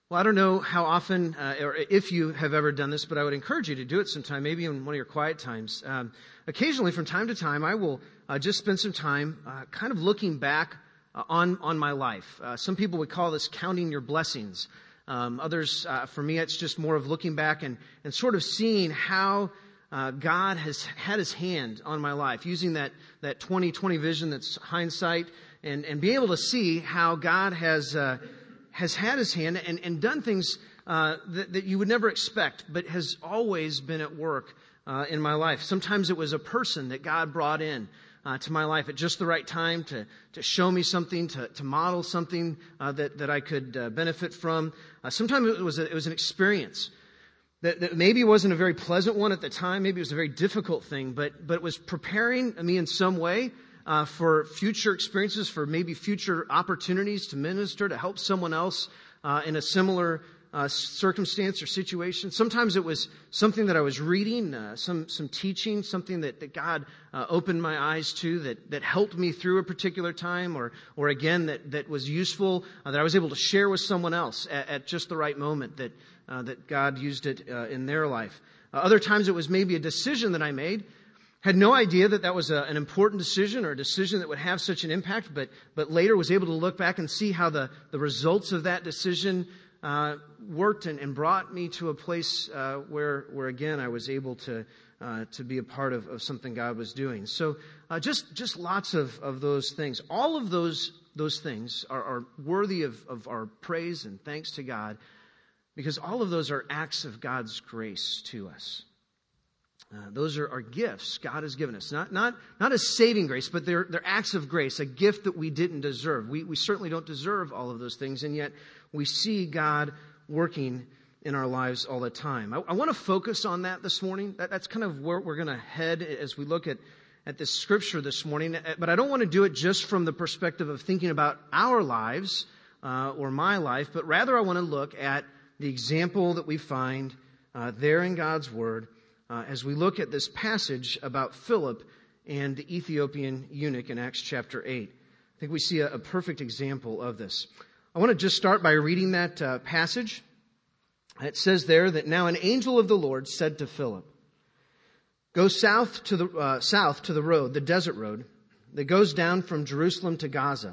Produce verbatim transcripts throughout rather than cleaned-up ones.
Well, I don't know how often, uh, or if you have ever done this, but I would encourage you to do it sometime, maybe in one of your quiet times. Um, occasionally, from time to time, I will uh, just spend some time uh, kind of looking back uh, on, on my life. Uh, some people would call this counting your blessings. Um, others, uh, for me, it's just more of looking back and, and sort of seeing how uh, God has had His hand on my life, using that that twenty twenty vision that's hindsight, and, and be able to see how God has uh, has had His hand and, and done things uh, that, that you would never expect, but has always been at work uh, in my life. Sometimes it was a person that God brought in uh, to my life at just the right time to, to show me something, to, to model something uh, that, that I could uh, benefit from. Uh, sometimes it was, a, it was an experience that, that maybe wasn't a very pleasant one at the time. Maybe it was a very difficult thing, but, but it was preparing me in some way Uh, for future experiences, for maybe future opportunities to minister, to help someone else uh, in a similar uh, circumstance or situation. Sometimes it was something that I was reading, uh, some some teaching, something that, that God uh, opened my eyes to that, that helped me through a particular time, or or again that, that was useful, uh, that I was able to share with someone else at, at just the right moment, that, uh, that God used it uh, in their life. Uh, other times it was maybe a decision that I made. Had no idea that that was a, an important decision or a decision that would have such an impact, but but later was able to look back and see how the, the results of that decision uh, worked and, and brought me to a place uh, where where again I was able to uh, to be a part of, of something God was doing. So uh, just just lots of, of those things. All of those those things are, are worthy of, of our praise and thanks to God, because all of those are acts of God's grace to us. Uh, those are, are gifts God has given us. Not not not as saving grace, but they're they're acts of grace, a gift that we didn't deserve. We we certainly don't deserve all of those things, and yet we see God working in our lives all the time. I, I want to focus on that this morning. That, that's kind of where we're going to head as we look at, at this scripture this morning. But I don't want to do it just from the perspective of thinking about our lives uh, or my life, but rather I want to look at the example that we find uh, there in God's Word, Uh, as we look at this passage about Philip and the Ethiopian eunuch in Acts chapter eight. I think we see a, a perfect example of this. I want to just start by reading that uh, passage. It says there that now an angel of the Lord said to Philip, "Go south to the uh, south to the road, the desert road, that goes down from Jerusalem to Gaza."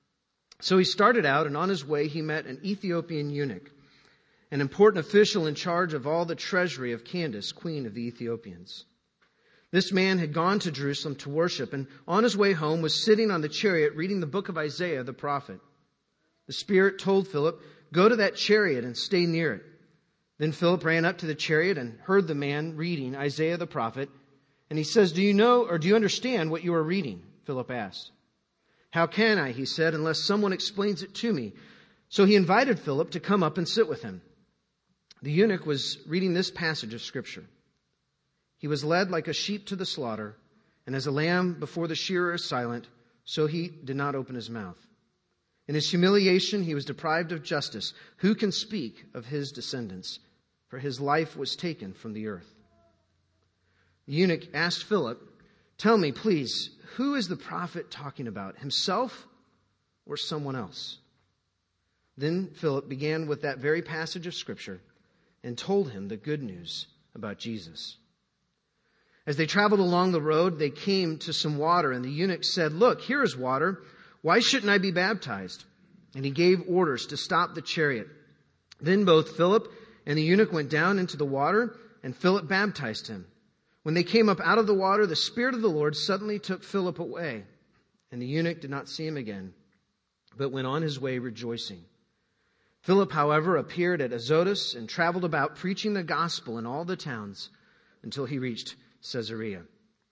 So he started out, and on his way he met an Ethiopian eunuch, an important official in charge of all the treasury of Candace, queen of the Ethiopians. This man had gone to Jerusalem to worship, and on his way home was sitting on the chariot reading the book of Isaiah the prophet. The Spirit told Philip, "Go to that chariot and stay near it." Then Philip ran up to the chariot and heard the man reading Isaiah the prophet. And he says, "Do you know or do you understand what you are reading?" Philip asked. "How can I," he said, "unless someone explains it to me?" So he invited Philip to come up and sit with him. The eunuch was reading this passage of Scripture. "He was led like a sheep to the slaughter, and as a lamb before the shearer is silent, so he did not open his mouth. In his humiliation he was deprived of justice. Who can speak of his descendants? For his life was taken from the earth." The eunuch asked Philip, "Tell me, please, who is the prophet talking about, himself or someone else?" Then Philip began with that very passage of Scripture and told him the good news about Jesus. As they traveled along the road, they came to some water, and the eunuch said, "Look, here is water. Why shouldn't I be baptized?" And he gave orders to stop the chariot. Then both Philip and the eunuch went down into the water, and Philip baptized him. When they came up out of the water, the Spirit of the Lord suddenly took Philip away, and the eunuch did not see him again, but went on his way rejoicing. Philip, however, appeared at Azotus and traveled about preaching the gospel in all the towns until he reached Caesarea.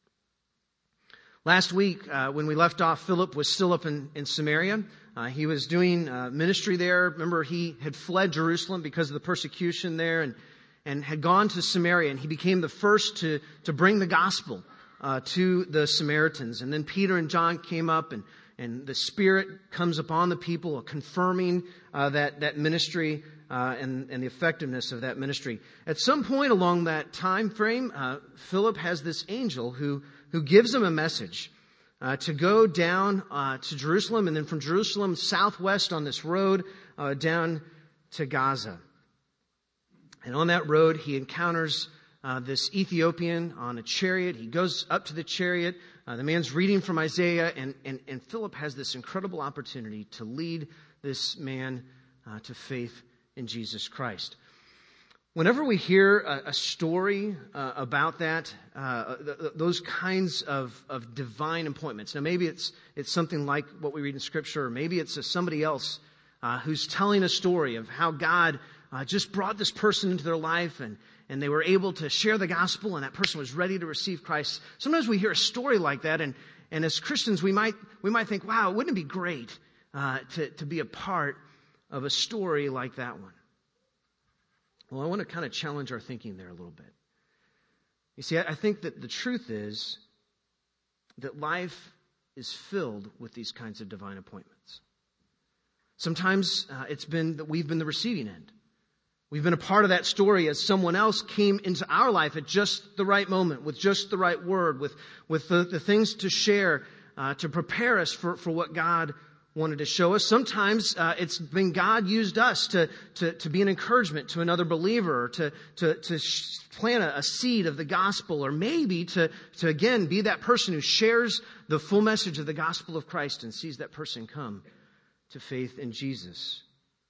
Last week, uh, when we left off, Philip was still up in, in Samaria. Uh, he was doing uh, ministry there. Remember, he had fled Jerusalem because of the persecution there and, and had gone to Samaria, and he became the first to, to bring the gospel uh, to the Samaritans. And then Peter and John came up, and And the Spirit comes upon the people, confirming uh, that, that ministry uh, and, and the effectiveness of that ministry. At some point along that time frame, uh, Philip has this angel who, who gives him a message uh, to go down uh, to Jerusalem, and then from Jerusalem southwest on this road uh, down to Gaza. And on that road, he encounters uh, this Ethiopian on a chariot. He goes up to the chariot. Uh, the man's reading from Isaiah, and, and, and Philip has this incredible opportunity to lead this man uh, to faith in Jesus Christ. Whenever we hear a, a story uh, about that, uh, th- th- those kinds of, of divine appointments, now maybe it's it's something like what we read in Scripture, or maybe it's a, somebody else uh, who's telling a story of how God uh, just brought this person into their life, and, and they were able to share the gospel, and that person was ready to receive Christ. Sometimes we hear a story like that, and, and as Christians, we might we might think, wow, wouldn't it be great uh, to, to be a part of a story like that one? Well, I want to kind of challenge our thinking there a little bit. You see, I think that the truth is that life is filled with these kinds of divine appointments. Sometimes uh, it's been that we've been the receiving end. We've been a part of that story as someone else came into our life at just the right moment, with just the right word, with, with the, the things to share, uh, to prepare us for, for what God wanted to show us. Sometimes uh, it's been God used us to, to, to be an encouragement to another believer, or to, to, to sh- plant a, a seed of the gospel, or maybe to, to again be that person who shares the full message of the gospel of Christ and sees that person come to faith in Jesus.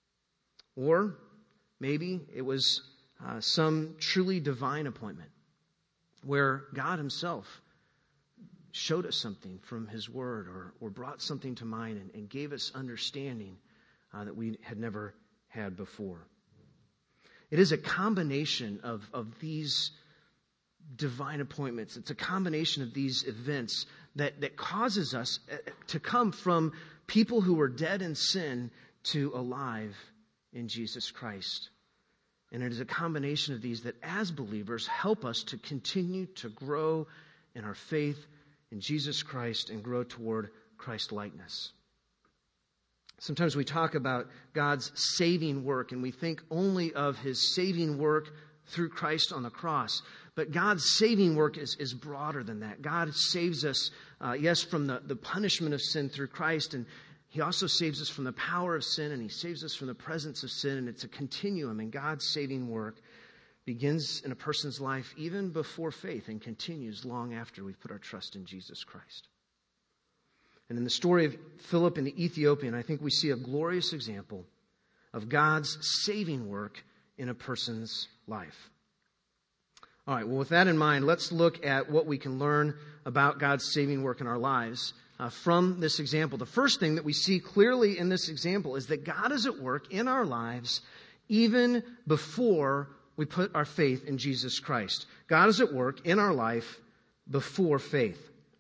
Or maybe it was uh, some truly divine appointment where God himself showed us something from his word, or, or brought something to mind and, and gave us understanding uh, that we had never had before. It is a combination of, of these divine appointments. It's a combination of these events that, that causes us to come from people who were dead in sin to alive in Jesus Christ. And it is a combination of these that as believers help us to continue to grow in our faith in Jesus Christ and grow toward Christ-likeness. Sometimes we talk about God's saving work, and we think only of his saving work through Christ on the cross. But God's saving work is, is broader than that. God saves us, uh, yes, from the, the punishment of sin through Christ, and he also saves us from the power of sin, and he saves us from the presence of sin, and it's a continuum, and God's saving work begins in a person's life even before faith and continues long after we've put our trust in Jesus Christ. And in the story of Philip and the Ethiopian, I think we see a glorious example of God's saving work in a person's life. All right, well, with that in mind, let's look at what we can learn about God's saving work in our lives uh, from this example. The first thing that we see clearly in this example is that God is at work in our lives even before we put our faith in Jesus Christ. God is at work in our life before faith.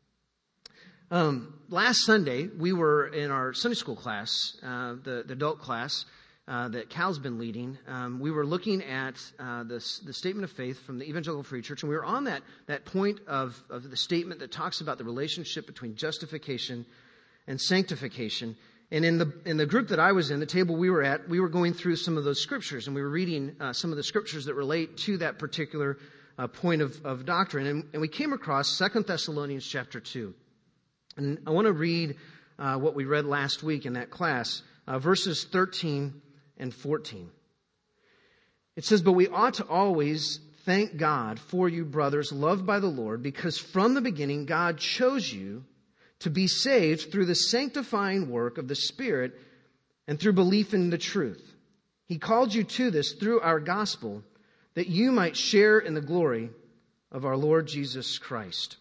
Um, last Sunday, we were in our Sunday school class, uh, the, the adult class uh, that Cal's been leading. Um, we were looking at uh, this, the statement of faith from the Evangelical Free Church, and we were on that, that point of, of the statement that talks about the relationship between justification and sanctification. And in the in the group that I was in, the table we were at, we were going through some of those scriptures, and we were reading uh, some of the scriptures that relate to that particular uh, point of, of doctrine. And, and we came across Second Thessalonians chapter two. And I want to read uh, what we read last week in that class, uh, verses thirteen and fourteen. It says, "But we ought to always thank God for you, brothers, loved by the Lord, because from the beginning God chose you to be saved through the sanctifying work of the Spirit and through belief in the truth. He called you to this through our gospel, that you might share in the glory of our Lord Jesus Christ."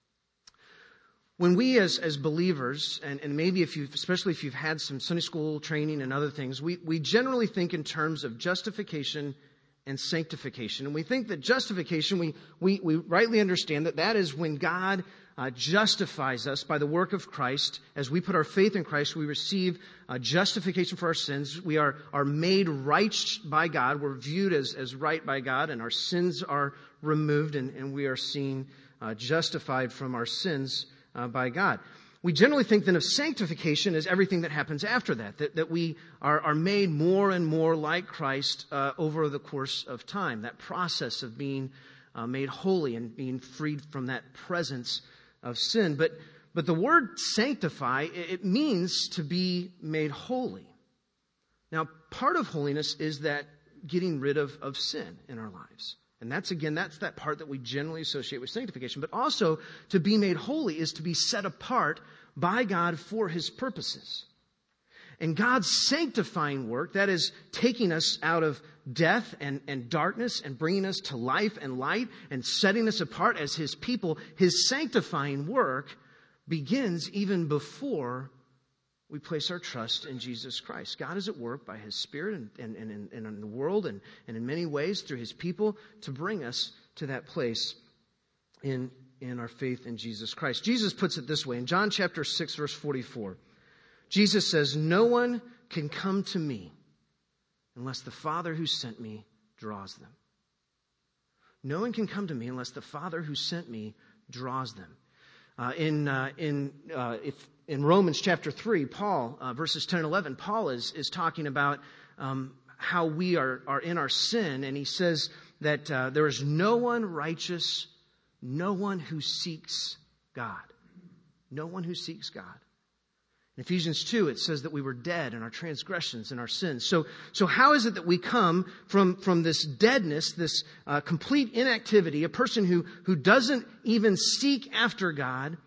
When we as, as believers, and, and maybe if you've, especially if you've had some Sunday school training and other things, we, we generally think in terms of justification and sanctification. And we think that justification, we, we, we rightly understand that that is when God uh, justifies us by the work of Christ. As we put our faith in Christ, we receive uh, justification for our sins. We are, are made right by God. We're viewed as, as right by God, and our sins are removed, and, and we are seen uh, justified from our sins uh, by God. We generally think then of sanctification as everything that happens after that, that, that we are, are made more and more like Christ uh, over the course of time, that process of being uh, made holy and being freed from that presence of sin. But, but the word sanctify, it means to be made holy. Now, part of holiness is that getting rid of, of sin in our lives. And that's, again, that's that part that we generally associate with sanctification. But also, to be made holy is to be set apart by God for His purposes. And God's sanctifying work, that is taking us out of death and, and darkness and bringing us to life and light and setting us apart as His people, His sanctifying work begins even before we place our trust in Jesus Christ. God is at work by His Spirit and, and, and, in, and in the world and, and in many ways through His people to bring us to that place in, in our faith in Jesus Christ. Jesus puts it this way in John chapter six, verse forty-four. Jesus says, "No one can come to me unless the Father who sent me draws them." No one can come to me unless the Father who sent me draws them. Uh, in uh, in uh, if in Romans chapter three, Paul, uh, verses ten and eleven, Paul is is talking about um, how we are are in our sin, and he says that uh, there is no one righteous, no one who seeks God, no one who seeks God. In Ephesians two, it says that we were dead in our transgressions and our sins. So, so how is it that we come from, from this deadness, this uh, complete inactivity, a person who, who doesn't even seek after God,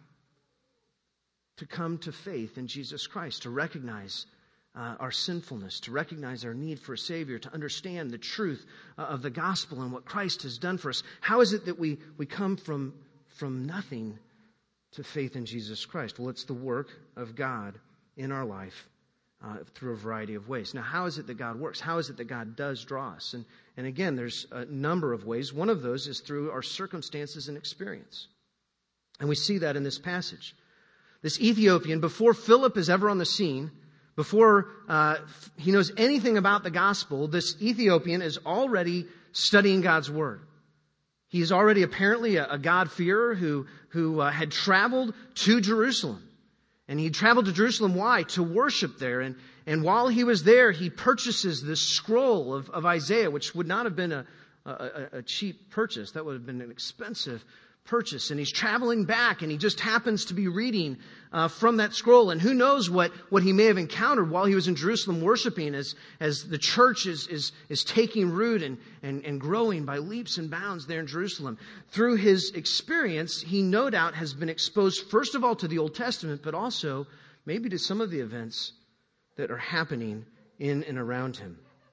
to come to faith in Jesus Christ, to recognize uh, our sinfulness, to recognize our need for a Savior, to understand the truth uh, of the gospel and what Christ has done for us? How is it that we, we come from, from nothing to faith in Jesus Christ? Well, it's the work of God in our life uh, through a variety of ways. Now, how is it that God works? How is it that God does draw us? And, and again, there's a number of ways. One of those is through our circumstances and experience. And we see that in this passage. This Ethiopian, before Philip is ever on the scene, before uh, he knows anything about the gospel, this Ethiopian is already studying God's Word. He is already apparently a, a God-fearer who, who uh, had traveled to Jerusalem. And he traveled to Jerusalem, why? To worship there. And, and while he was there, he purchases this scroll of, of Isaiah, which would not have been a, a, a cheap purchase. That would have been an expensive purchase. And he's traveling back, and he just happens to be reading uh, from that scroll. And who knows what, what he may have encountered while he was in Jerusalem worshiping as, as the church is, is, is taking root and, and, and growing by leaps and bounds there in Jerusalem. Through his experience, he no doubt has been exposed, first of all, to the Old Testament, but also maybe to some of the events that are happening in and around him.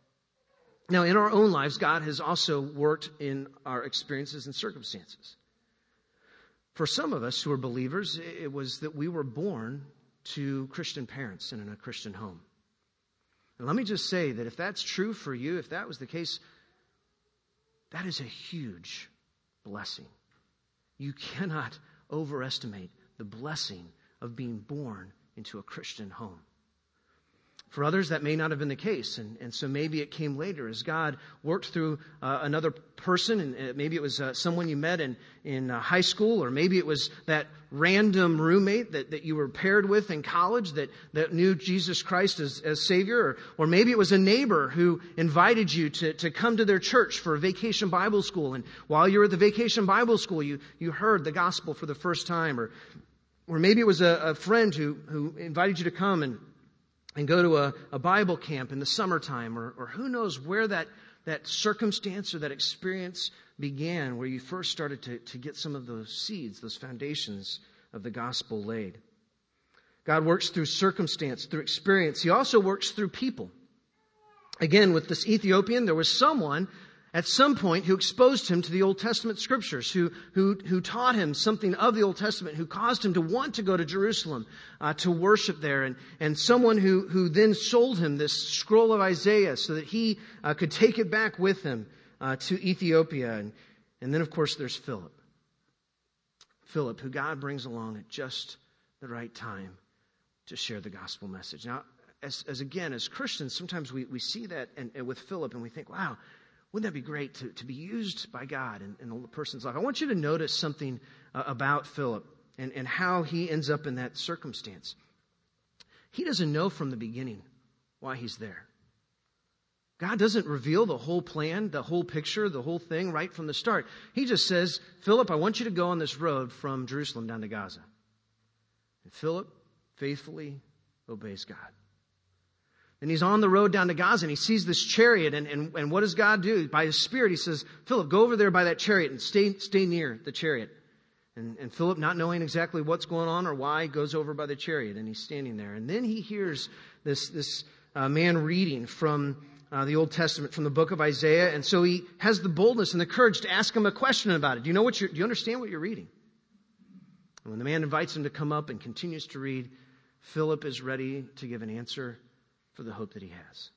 Now, in our own lives, God has also worked in our experiences and circumstances. For some of us who are believers, it was that we were born to Christian parents and in a Christian home. And let me just say that if that's true for you, if that was the case, that is a huge blessing. You cannot overestimate the blessing of being born into a Christian home. For others, that may not have been the case, and, and so maybe it came later as God worked through uh, another person, and uh, maybe it was uh, someone you met in, in uh, high school, or maybe it was that random roommate that, that you were paired with in college that, that knew Jesus Christ as, as Savior, or, or maybe it was a neighbor who invited you to, to come to their church for a vacation Bible school, and while you were at the vacation Bible school, you, you heard the gospel for the first time, or, or maybe it was a, a friend who, who invited you to come and and go to a, a Bible camp in the summertime, or, or who knows where that, that circumstance or that experience began, where you first started to, to get some of those seeds, those foundations of the gospel laid. God works through circumstance, through experience. He also works through people. Again, with this Ethiopian, there was someone at some point who exposed him to the Old Testament scriptures, who who who taught him something of the Old Testament, who caused him to want to go to Jerusalem uh, to worship there, and and someone who who then sold him this scroll of Isaiah so that he uh, could take it back with him uh, to Ethiopia, and and then of course there's Philip, Philip, who God brings along at just the right time to share the gospel message. Now, as as again as Christians, sometimes we we see that and, and with Philip, and we think, wow, wouldn't that be great to, to be used by God in, in a person's life? I want you to notice something uh, about Philip and, and how he ends up in that circumstance. He doesn't know from the beginning why he's there. God doesn't reveal the whole plan, the whole picture, the whole thing right from the start. He just says, Philip, I want you to go on this road from Jerusalem down to Gaza. And Philip faithfully obeys God. And he's on the road down to Gaza, and he sees this chariot, and, and, and what does God do? By His Spirit, He says, Philip, go over there by that chariot and stay stay near the chariot. And, and Philip, not knowing exactly what's going on or why, goes over by the chariot, and he's standing there. And then he hears this, this uh, man reading from uh, the Old Testament, from the book of Isaiah, and so he has the boldness and the courage to ask him a question about it. Do you know what you're, do you understand what you're reading? And when the man invites him to come up and continues to read, Philip is ready to give an answer for the hope that he has.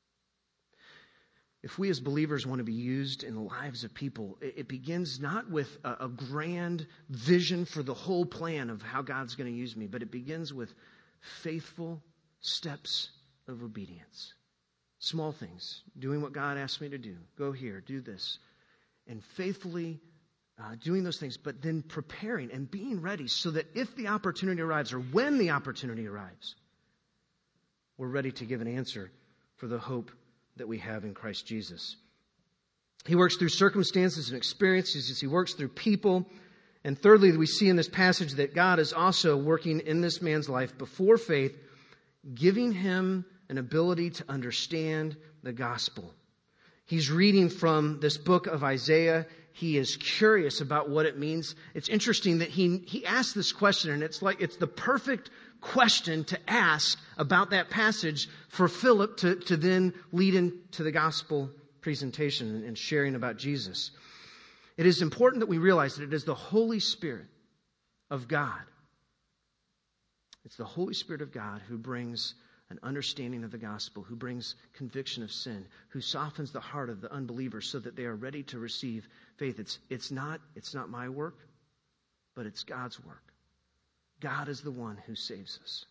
If we as believers want to be used in the lives of people, it begins not with a, a grand vision for the whole plan of how God's going to use me, but it begins with faithful steps of obedience. Small things, doing what God asks me to do. Go here, do this. And faithfully uh, doing those things, but then preparing and being ready so that if the opportunity arrives or when the opportunity arrives, we're ready to give an answer for the hope that we have in Christ Jesus. He works through circumstances and experiences. He works through people. And thirdly, we see in this passage that God is also working in this man's life before faith, giving him an ability to understand the gospel. He's reading from this book of Isaiah. He is curious about what it means. It's interesting that he, he asked this question, and it's like it's the perfect question to ask about that passage for Philip to, to then lead into the gospel presentation and sharing about Jesus. It is important that we realize that it is the Holy Spirit of God. It's the Holy Spirit of God who brings an understanding of the gospel, who brings conviction of sin, who softens the heart of the unbelievers so that they are ready to receive faith. It's, it's not, it's not my work, but it's God's work. God is the one who saves us.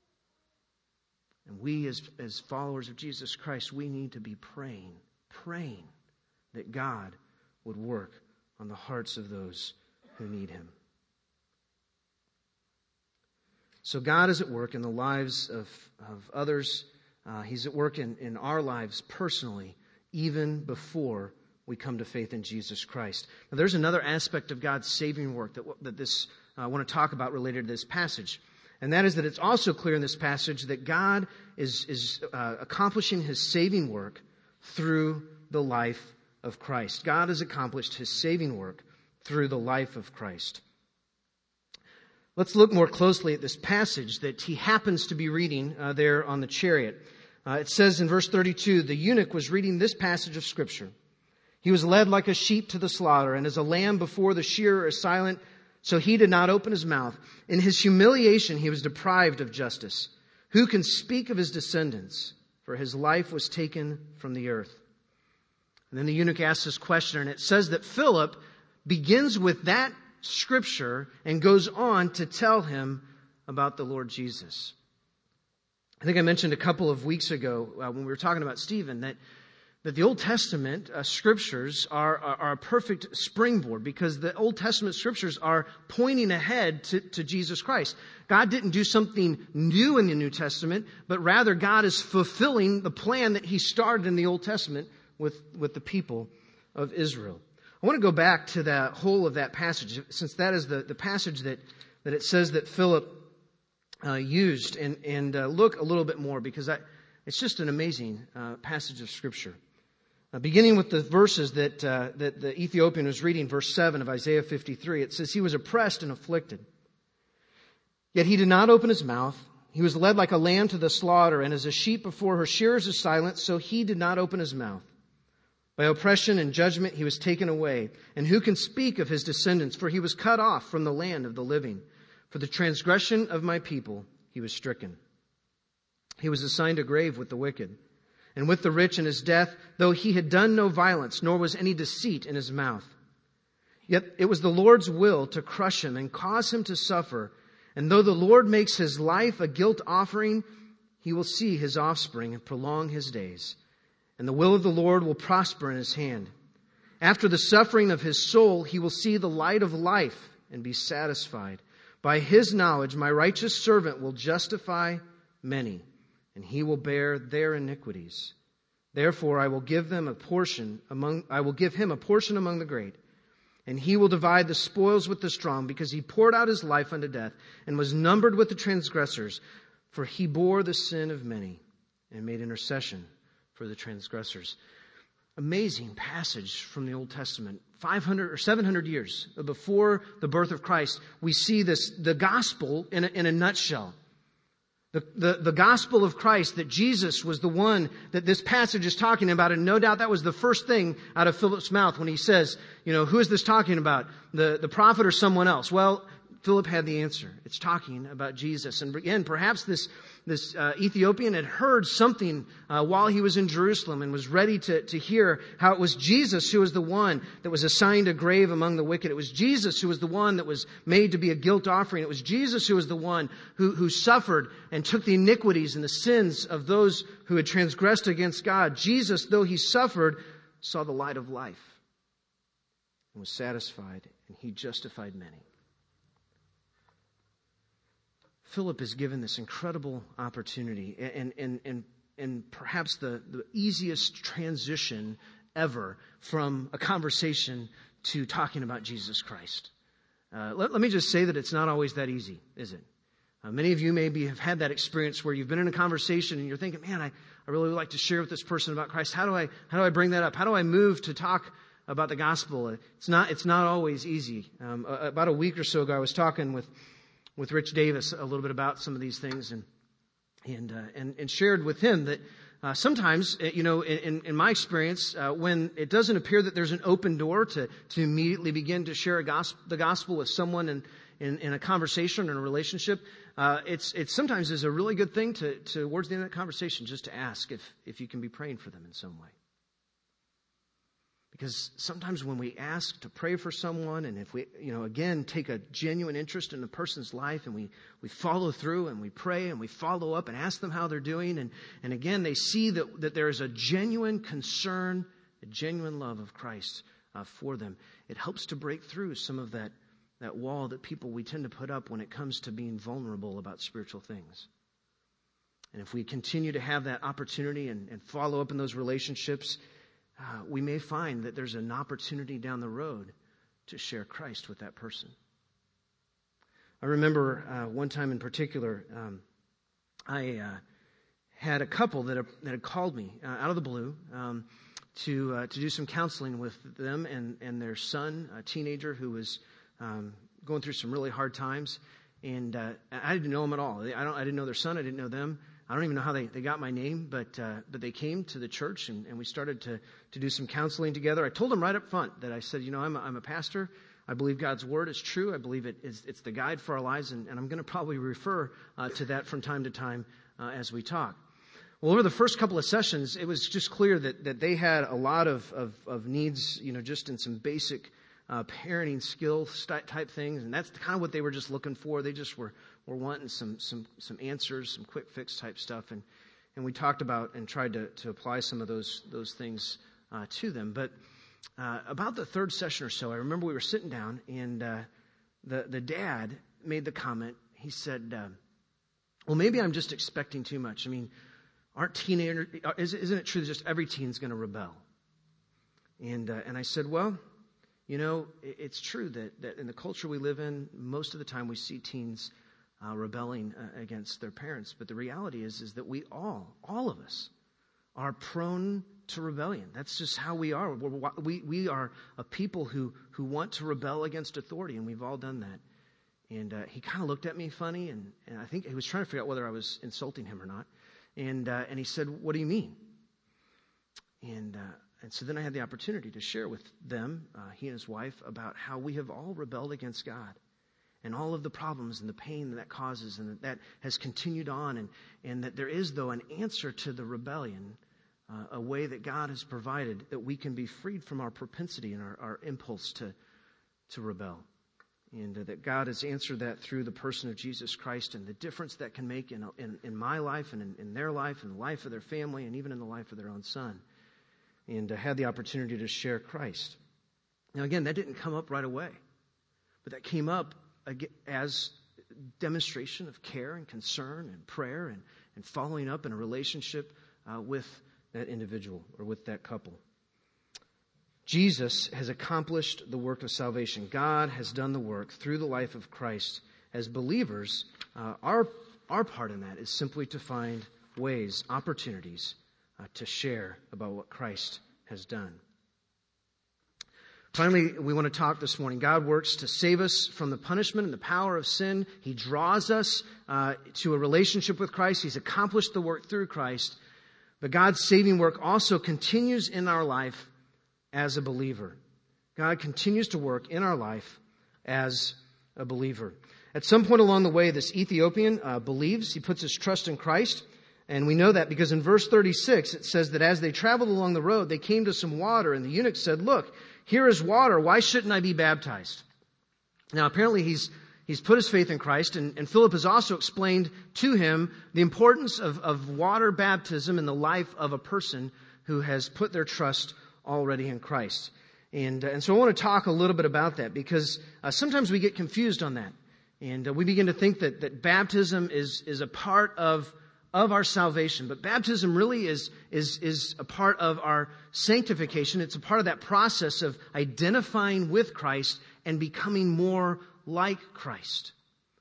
And we as, as followers of Jesus Christ, we need to be praying, praying that God would work on the hearts of those who need Him. So God is at work in the lives of, of others. Uh, he's at work in, in our lives personally, even before we come to faith in Jesus Christ. Now, there's another aspect of God's saving work that, that this I want to talk about related to this passage. And that is that it's also clear in this passage that God is, is uh, accomplishing His saving work through the life of Christ. God has accomplished His saving work through the life of Christ. Let's look more closely at this passage that he happens to be reading uh, there on the chariot. Uh, it says in verse thirty-two, the eunuch was reading this passage of Scripture. He was led like a sheep to the slaughter, and as a lamb before the shearer is silent, so he did not open his mouth. In his humiliation, he was deprived of justice. Who can speak of his descendants? For his life was taken from the earth. And then the eunuch asks this question, and it says that Philip begins with that scripture and goes on to tell him about the Lord Jesus. I think I mentioned a couple of weeks ago uh, when we were talking about Stephen that that the Old Testament uh, scriptures are, are, are a perfect springboard because the Old Testament scriptures are pointing ahead to, to Jesus Christ. God didn't do something new in the New Testament, but rather God is fulfilling the plan that He started in the Old Testament with, with the people of Israel. I want to go back to the whole of that passage, since that is the, the passage that, that it says that Philip uh, used, and, and uh, look a little bit more because I, it's just an amazing uh, passage of Scripture. Uh, beginning with the verses that, uh, that the Ethiopian was reading, verse seven of Isaiah fifty-three, it says, he was oppressed and afflicted. Yet he did not open his mouth. He was led like a lamb to the slaughter, and as a sheep before her shearers is silent, so he did not open his mouth. By oppression and judgment he was taken away. And who can speak of his descendants? For he was cut off from the land of the living. For the transgression of my people he was stricken. He was assigned a grave with the wicked, and with the rich in his death, though he had done no violence, nor was any deceit in his mouth. Yet it was the Lord's will to crush him and cause him to suffer. And though the Lord makes his life a guilt offering, he will see his offspring and prolong his days. And the will of the Lord will prosper in his hand. After the suffering of his soul, he will see the light of life and be satisfied. By his knowledge, my righteous servant will justify many, and he will bear their iniquities. Therefore, I will give them a portion among, I will give him a portion among the great, and he will divide the spoils with the strong, because he poured out his life unto death and was numbered with the transgressors, for he bore the sin of many and made intercession for the transgressors. Amazing passage from the Old Testament. five hundred or seven hundred years before the birth of Christ, we see this, the gospel in a, in a nutshell. The, the, the gospel of Christ, that Jesus was the one that this passage is talking about. And no doubt that was the first thing out of Philip's mouth when he says, you know, who is this talking about? The, the prophet or someone else? Well, Philip had the answer. It's talking about Jesus. And again, perhaps this, this uh, Ethiopian had heard something uh, while he was in Jerusalem and was ready to, to hear how it was Jesus who was the one that was assigned a grave among the wicked. It was Jesus who was the one that was made to be a guilt offering. It was Jesus who was the one who, who suffered and took the iniquities and the sins of those who had transgressed against God. Jesus, though he suffered, saw the light of life and was satisfied, and he justified many. Philip is given this incredible opportunity and, and, and, and perhaps the, the easiest transition ever from a conversation to talking about Jesus Christ. Uh, let, let me just say that it's not always that easy, is it? Uh, many of you maybe have had that experience where you've been in a conversation and you're thinking, man, I, I really would like to share with this person about Christ. How do I, how do I bring that up? How do I move to talk about the gospel? It's not, it's not always easy. Um, about a week or so ago, I was talking with with Rich Davis a little bit about some of these things, and and uh, and, and shared with him that uh, sometimes, you know, in, in my experience, uh, when it doesn't appear that there's an open door to, to immediately begin to share a gospel, the gospel with someone in, in, in a conversation or in a relationship, uh, it's it's sometimes is a really good thing to, to towards the end of that conversation just to ask if if you can be praying for them in some way. Because sometimes when we ask to pray for someone, and if we, you know, again, take a genuine interest in the person's life, and we, we follow through and we pray and we follow up and ask them how they're doing, and, and again, they see that, that there is a genuine concern, a genuine love of Christ uh, for them. It helps to break through some of that, that wall that people we tend to put up when it comes to being vulnerable about spiritual things. And if we continue to have that opportunity and, and follow up in those relationships, Uh, we may find that there's an opportunity down the road to share Christ with that person. I remember uh, one time in particular, um, I uh, had a couple that, have, that had called me uh, out of the blue um, to uh, to do some counseling with them and, and their son, a teenager who was um, going through some really hard times. And uh, I didn't know them at all. I don't. I didn't know their son. I didn't know them. I don't even know how they, they got my name, but uh, but they came to the church and, and we started to, to do some counseling together. I told them right up front that I said, you know, I'm a, I'm a pastor. I believe God's word is true. I believe it is it's the guide for our lives, and, and I'm going to probably refer uh, to that from time to time uh, as we talk. Well, over the first couple of sessions, it was just clear that that they had a lot of of, of needs, you know, just in some basic uh, parenting skill type things, and that's kind of what they were just looking for. They just were. We're wanting some some some answers, some quick fix type stuff, and and we talked about and tried to to apply some of those those things uh, to them. But uh, about the third session or so, I remember we were sitting down, and uh, the the dad made the comment. He said, uh, "Well, maybe I'm just expecting too much. I mean, aren't teenagers? Isn't it true that just every teen's going to rebel?" And uh, and I said, "Well, you know, it's true that that in the culture we live in, most of the time we see teens." Uh, rebelling uh, against their parents. But the reality is, is that we all, all of us, are prone to rebellion. That's just how we are. We're, we we are a people who who want to rebel against authority, and we've all done that. And uh, he kind of looked at me funny, and, and I think he was trying to figure out whether I was insulting him or not. And uh, and he said, "What do you mean?" And uh, and so then I had the opportunity to share with them, uh, he and his wife, about how we have all rebelled against God. And all of the problems and the pain that, that causes, and that, that has continued on, and, and that there is, though, an answer to the rebellion, uh, a way that God has provided that we can be freed from our propensity and our, our impulse to, to rebel. And uh, that God has answered that through the person of Jesus Christ, and the difference that can make in, in, in my life and in, in their life and the life of their family and even in the life of their own son. And uh, had the opportunity to share Christ. Now, again, that didn't come up right away, but that came up as demonstration of care and concern and prayer and, and following up in a relationship uh, with that individual or with that couple. Jesus has accomplished the work of salvation. God has done the work through the life of Christ. As believers, uh, our, our part in that is simply to find ways, opportunities uh, to share about what Christ has done. Finally, we want to talk this morning. God works to save us from the punishment and the power of sin. He draws us uh, to a relationship with Christ. He's accomplished the work through Christ. But God's saving work also continues in our life as a believer. God continues to work in our life as a believer. At some point along the way, this Ethiopian uh, believes. He puts his trust in Christ. And we know that because in verse thirty-six, it says that as they traveled along the road, they came to some water. And the eunuch said, "Look, here is water. Why shouldn't I be baptized?" Now, apparently he's he's put his faith in Christ. And, and Philip has also explained to him the importance of, of water baptism in the life of a person who has put their trust already in Christ. And, uh, and so I want to talk a little bit about that because uh, sometimes we get confused on that. And uh, we begin to think that, that baptism is, is a part of of our salvation. But baptism really is, is, is a part of our sanctification. It's a part of that process of identifying with Christ and becoming more like Christ.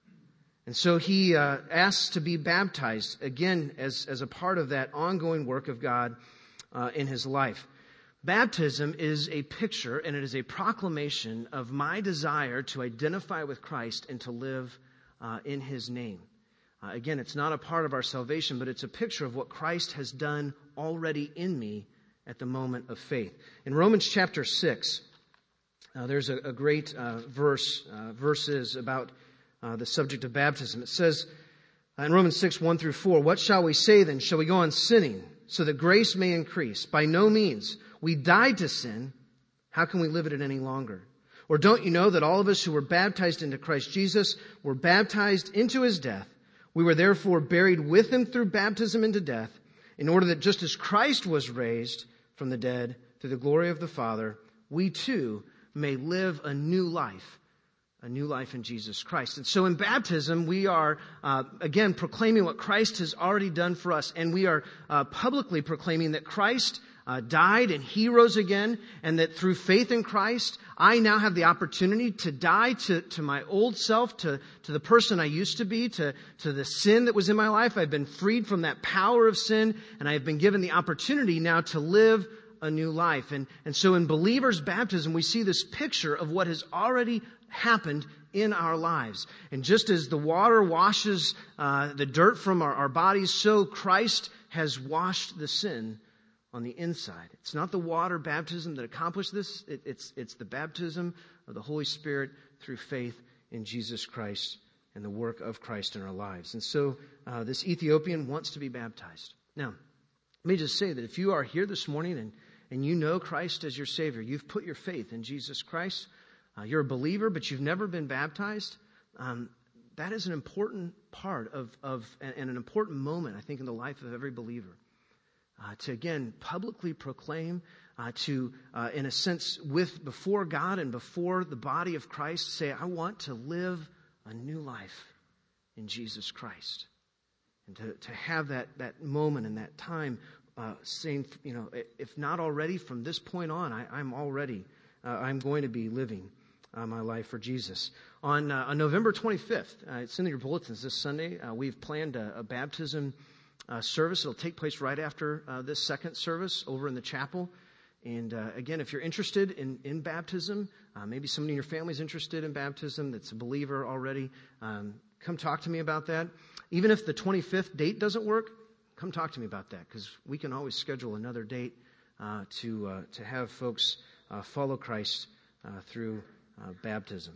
And so he uh, asks to be baptized, again, as, as a part of that ongoing work of God uh, in his life. Baptism is a picture and it is a proclamation of my desire to identify with Christ and to live uh, in his name. Uh, again, it's not a part of our salvation, but it's a picture of what Christ has done already in me at the moment of faith. In Romans chapter six, uh, there's a, a great uh, verse, uh, verses about uh, the subject of baptism. It says uh, in Romans six, one through four, "What shall we say then? Shall we go on sinning so that grace may increase? By no means. We died to sin. How can we live in it any longer? Or don't you know that all of us who were baptized into Christ Jesus were baptized into his death? We were therefore buried with him through baptism into death, in order that just as Christ was raised from the dead through the glory of the Father, we too may live a new life, a new life in Jesus Christ." And so in baptism, we are, uh, again, proclaiming what Christ has already done for us. And we are uh, publicly proclaiming that Christ Uh, died and he rose again, and that through faith in Christ, I now have the opportunity to die to, to my old self, to, to the person I used to be, to, to the sin that was in my life. I've been freed from that power of sin, and I have been given the opportunity now to live a new life. And, and so in believers' baptism, we see this picture of what has already happened in our lives. And just as the water washes uh, the dirt from our, our bodies, so Christ has washed the sin on the inside. It's not the water baptism that accomplished this. It, it's, it's the baptism of the Holy Spirit through faith in Jesus Christ and the work of Christ in our lives. And so uh, this Ethiopian wants to be baptized. Now, let me just say that if you are here this morning and, and you know Christ as your Savior, you've put your faith in Jesus Christ, uh, you're a believer, but you've never been baptized, um, that is an important part of, of and an important moment, I think, in the life of every believer. Uh, to again publicly proclaim, uh, to uh, in a sense with before God and before the body of Christ, say, I want to live a new life in Jesus Christ, and to, to have that that moment and that time, uh, saying, you know, if not already, from this point on, I, I'm already uh, I'm going to be living uh, my life for Jesus. On uh, on November twenty-fifth, uh, it's in your bulletins this Sunday. Uh, we've planned a, a baptism Uh, service. It'll take place right after uh, this second service over in the chapel. And uh, again, if you're interested in, in baptism, uh, maybe somebody in your family is interested in baptism that's a believer already, um, come talk to me about that. Even if the twenty-fifth date doesn't work, come talk to me about that, because we can always schedule another date uh, to uh, to have folks uh, follow Christ uh, through uh, baptism.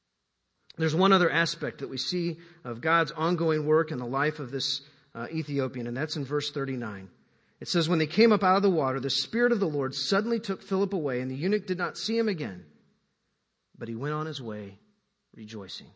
There's one other aspect that we see of God's ongoing work in the life of this Uh, Ethiopian, and that's in verse thirty-nine. It says, "When they came up out of the water, the Spirit of the Lord suddenly took Philip away, and the eunuch did not see him again, but he went on his way rejoicing."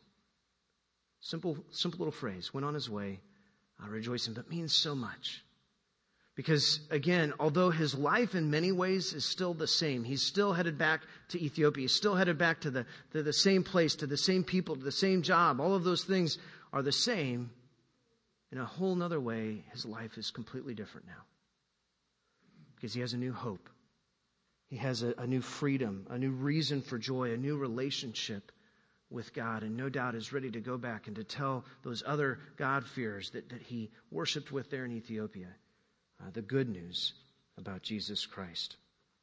Simple, simple little phrase, went on his way uh, rejoicing, but means so much. Because again, although his life in many ways is still the same, he's still headed back to Ethiopia, he's still headed back to the, to the same place, to the same people, to the same job, all of those things are the same. In a whole nother way, his life is completely different now. Because he has a new hope. He has a, a new freedom, a new reason for joy, a new relationship with God, and no doubt is ready to go back and to tell those other God-fearers that, that he worshiped with there in Ethiopia uh, the good news about Jesus Christ.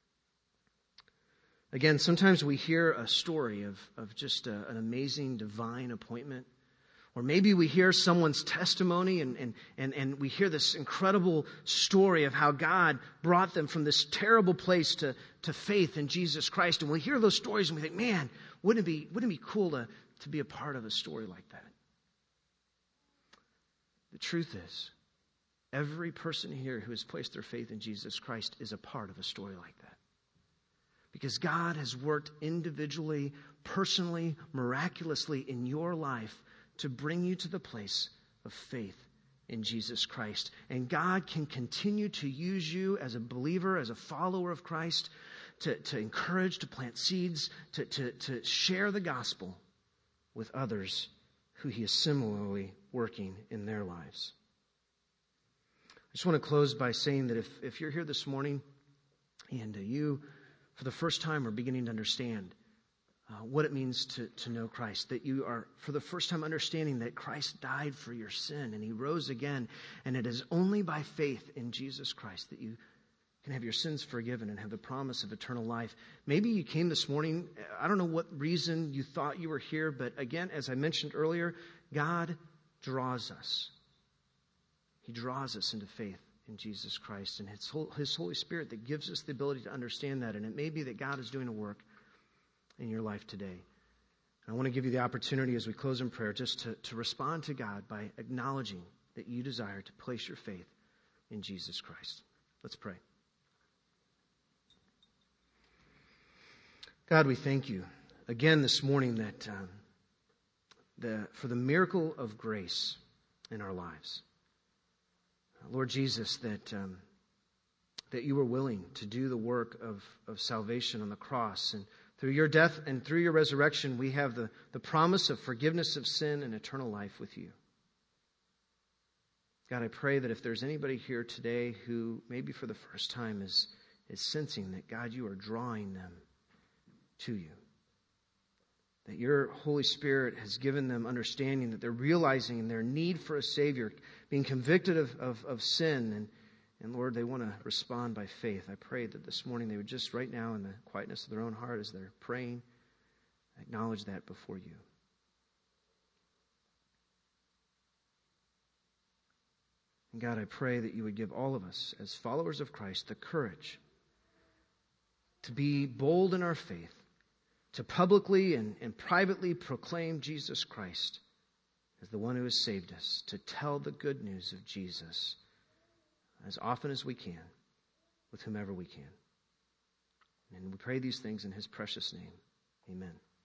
Again, sometimes we hear a story of, of just a, an amazing divine appointment. Or maybe we hear someone's testimony and, and, and, and we hear this incredible story of how God brought them from this terrible place to, to faith in Jesus Christ. And we hear those stories and we think, man, wouldn't it be, wouldn't it be cool to, to be a part of a story like that? The truth is, every person here who has placed their faith in Jesus Christ is a part of a story like that. Because God has worked individually, personally, miraculously in your life to bring you to the place of faith in Jesus Christ. And God can continue to use you as a believer, as a follower of Christ, to, to encourage, to plant seeds, to, to, to share the gospel with others who he is similarly working in their lives. I just want to close by saying that if, if you're here this morning and uh, you, for the first time, are beginning to understand Uh, what it means to, to know Christ, that you are for the first time understanding that Christ died for your sin and he rose again, and it is only by faith in Jesus Christ that you can have your sins forgiven and have the promise of eternal life. Maybe you came this morning, I don't know what reason you thought you were here, but again, as I mentioned earlier, God draws us. He draws us into faith in Jesus Christ, and it's his Holy Spirit that gives us the ability to understand that, and it may be that God is doing a work in your life today. I want to give you the opportunity as we close in prayer just to, to respond to God by acknowledging that you desire to place your faith in Jesus Christ. Let's pray. God, we thank you again this morning that um, the for the miracle of grace in our lives. Lord Jesus, that um, that you were willing to do the work of, of salvation on the cross, and through your death and through your resurrection, we have the, the promise of forgiveness of sin and eternal life with you. God, I pray that if there's anybody here today who maybe for the first time is, is sensing that, God, you are drawing them to you, that your Holy Spirit has given them understanding, that they're realizing their need for a Savior, being convicted of, of, of sin, and And Lord, they want to respond by faith. I pray that this morning they would just right now in the quietness of their own heart as they're praying, acknowledge that before you. And God, I pray that you would give all of us as followers of Christ the courage to be bold in our faith, to publicly and, and privately proclaim Jesus Christ as the one who has saved us, to tell the good news of Jesus as often as we can, with whomever we can. And we pray these things in his precious name. Amen.